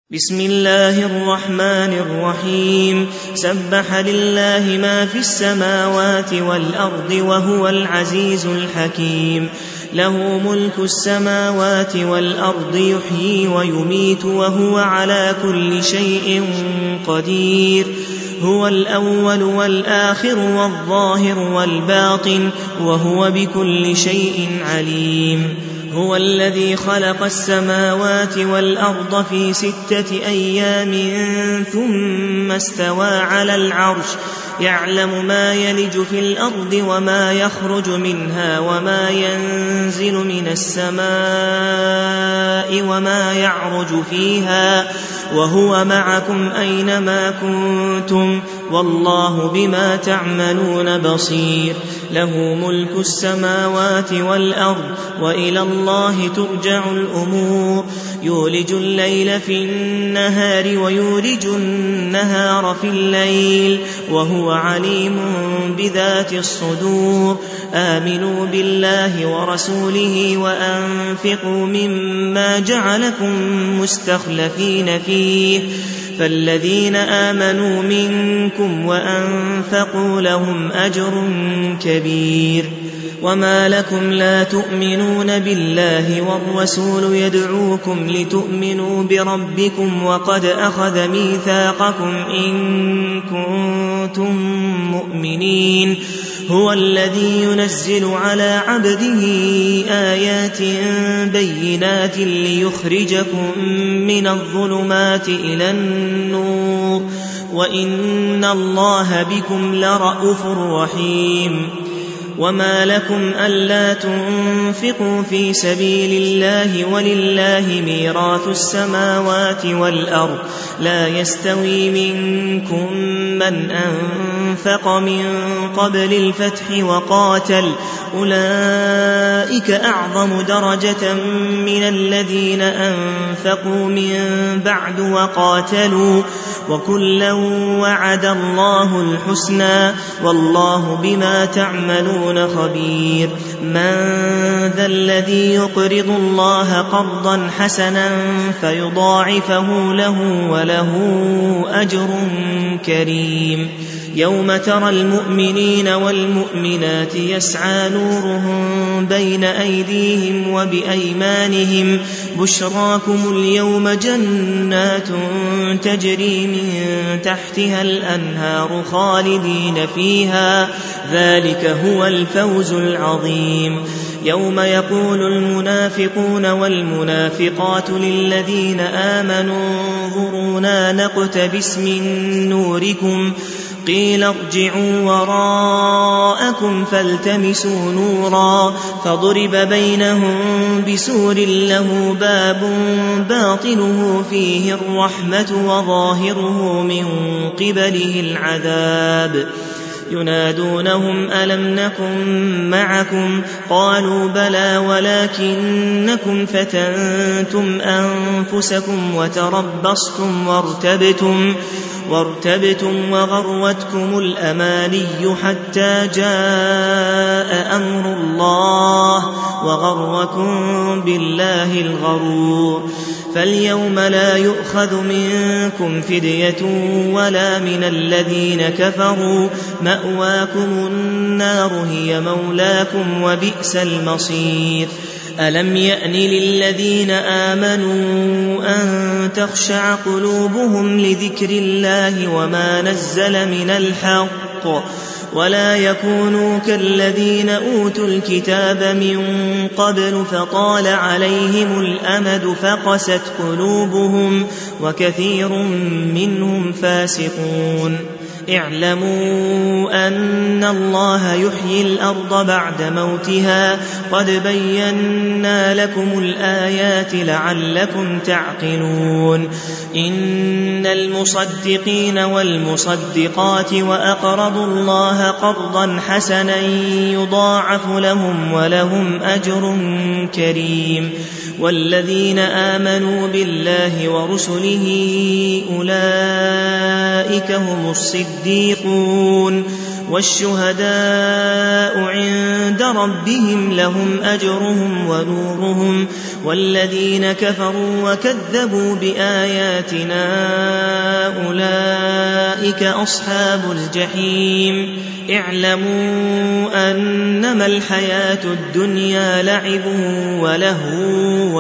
بسم الله الرحمن الرحيم سبح لله ما في السماوات والأرض وهو العزيز الحكيم له ملك السماوات والأرض يحيي ويميت وهو على كل شيء قدير هو الأول والآخر والظاهر والباطن وهو بكل شيء عليم هو الذي خلق السماوات والأرض في 6 أيام ثم استوى على العرش يعلم ما يلج في الأرض وما يخرج منها وما ينزل من السماء وما يعرج فيها وهو معكم أينما كنتم والله بما تعملون بصير له ملك السماوات والأرض وإلى الله ترجع الأمور يولج الليل في النهار ويولج النهار في الليل وهو عليم بذات الصدور آمنوا بالله ورسوله وأنفقوا مما جعلكم مستخلفين فيه فالذين آمنوا منكم وأنفقوا لهم أجر كبير وما لكم لا تؤمنون بالله والرسول يدعوكم لتؤمنوا بربكم وقد أخذ ميثاقكم إن كنتم مؤمنين هو الذي ينزل على عبده آيات بينات ليخرجكم من الظلمات إلى النور وإن الله بكم لرءوف رحيم وما لكم ألا تنفقوا في سبيل الله ولله ميراث السماوات والأرض لا يستوي منكم من أنفق من قبل الفتح وقاتل أولئك أعظم درجة من الذين أنفقوا من بعد وقاتلوا وكلا وعد الله الحسنى والله بما تعملون خبير من ذا الذي يقرض الله قرضا حسنا فيضاعفه له وله أجر كريم يوم ترى المؤمنين والمؤمنات يسعى نورهم بين أيديهم وبأيمانهم بشراكم اليوم جنات تجري من تحتها الأنهار خالدين فيها ذلك هو الفوز العظيم يوم يقول المنافقون والمنافقات للذين آمنوا انظرونا نقتبس من نوركم قيل ارجعوا وراءكم فالتمسوا نورا فضرب بينهم بسور له باب باطنه فيه الرحمة وظاهره من قبله العذاب ينادونهم ألم نكن معكم قالوا بلى ولكنكم فتنتم أنفسكم وتربصتم وارتبتم وغروتكم الأماني حتى جاء أمر الله وغركم بالله الغرور فاليوم لا يؤخذ منكم فدية ولا من الذين كفروا مأواكم النار هي مولاكم وبئس المصير ألم يأن للذين آمنوا أن تخشع قلوبهم لذكر الله وما نزل من الحق ولا يكونوا كالذين أوتوا الكتاب من قبل فطال عليهم الأمد فقست قلوبهم وكثير منهم فاسقون اعلموا أن الله يحيي الأرض بعد موتها قد بينا لكم الآيات لعلكم تعقلون إن المصدقين والمصدقات وأقرضوا الله قرضا حسنا يضاعف لهم ولهم أجر كريم والذين آمنوا بالله ورسله أولئك هم الصديقون والشهداء عند ربهم لهم أجرهم ونورهم والذين كفروا وكذبوا بآياتنا أولئك أصحاب الجحيم اعلموا أنما الحياة الدنيا لعب ولهو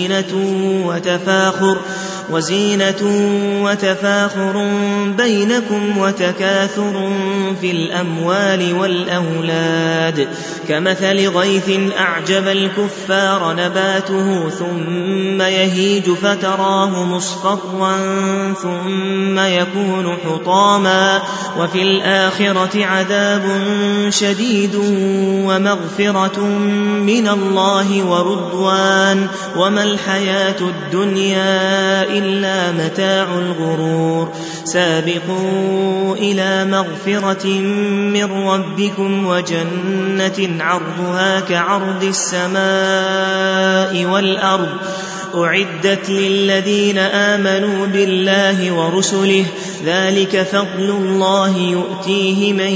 وزينة وتفاخر بينكم وتكاثر في الأموال والأولاد كمثل غيث أعجب الكفار نباته ثم يهيج فتراه مصفرا ثم يكون حطاما وفي الآخرة عذاب شديد ومغفرة من الله ورضوان وما الحياة الدنيا إلا متاع الغرور سابقوا إلى مغفرة من ربكم وجنة عرضها كعرض السماء والأرض أعدت للذين آمنوا بالله ورسله ذلك فضل الله يؤتيه من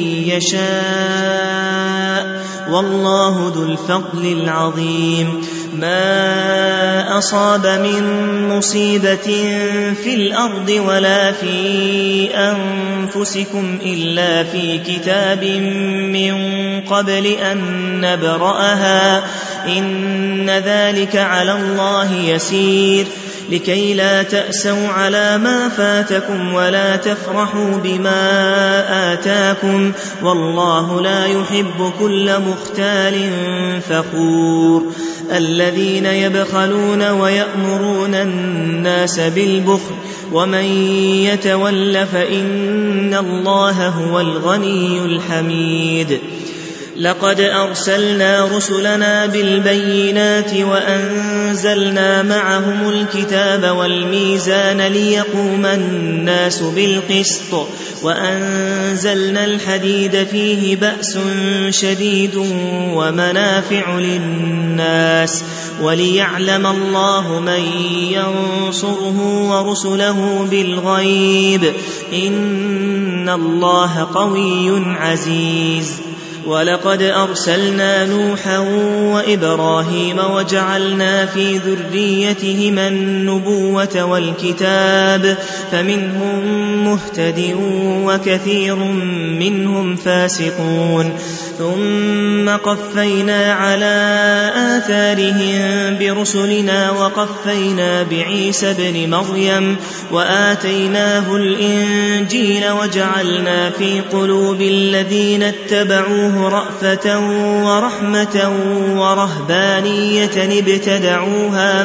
يشاء والله ذو الفضل العظيم ما أصاب من مصيبة في الأرض ولا في أنفسكم إلا في كتاب من قبل أن نبرأها إن ذلك على الله يسير لكي لا تأسوا على ما فاتكم ولا تفرحوا بما آتاكم والله لا يحب كل مختال فخور الذين يبخلون ويأمرون الناس بالبخل ومن يتول فإن الله هو الغني الحميد لقد أرسلنا رسلنا بالبينات وأنزلنا معهم الكتاب والميزان ليقوم الناس بالقسط وأنزلنا الحديد فيه بأس شديد ومنافع للناس وليعلم الله من ينصره ورسله بالغيب إن الله قوي عزيز ولقد أرسلنا نوحا وإبراهيم وجعلنا في ذريتهما النبوة والكتاب فمنهم مهتد وكثير منهم فاسقون ثم قفينا على آثارهم برسلنا وقفينا بعيسى ابن مريم وآتيناه الإنجيل وجعلنا في قلوب الذين اتبعوه رأفة ورحمة ورهبانية ابتدعوها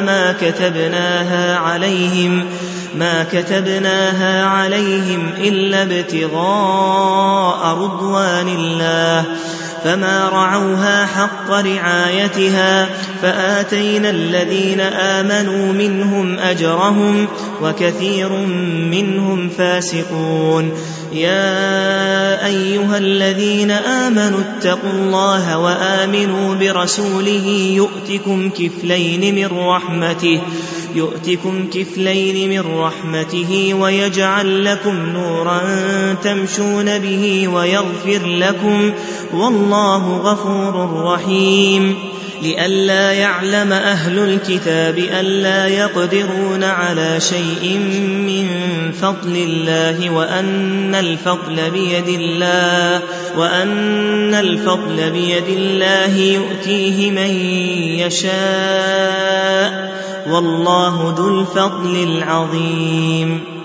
ما كتبناها عليهم إلا ابتغاء رضوان الله فما رعوها حق رعايتها فآتينا الذين آمنوا منهم أجرهم وكثير منهم فاسقون يا أيها الذين آمنوا اتقوا الله وآمنوا برسوله يؤتكم كفلين من رحمته ويجعل لكم نورا تمشون به ويغفر لكم والله غفور رحيم لئلا يعلم أهل الكتاب ألا يقدرون على شيء من فضل الله وأن الفضل بيد الله يؤتيه من يشاء والله ذو الفضل العظيم